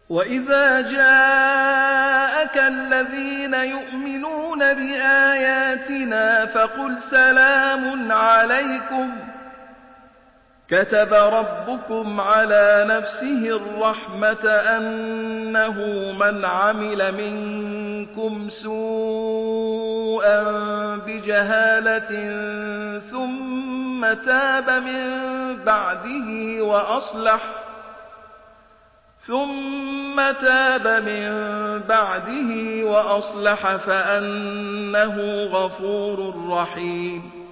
وَإِذَا جَاءَكَ الَّذِينَ يُؤْمِنُونَ بِآيَاتِنَا فَقُلْ سَلَامٌ عَلَيْكُمْ كَتَبَ رَبُّكُمْ عَلَى نَفْسِهِ الرَّحْمَةَ أَنَّهُ مَنْ عَمِلَ مِنكُمْ سُوءًا بِجَهَالَةٍ ثُمَّ تَابَ مِن بَعْدِهِ وَأَصْلَحَ فَأَنَّهُ غَفُورٌ رَّحِيمٌ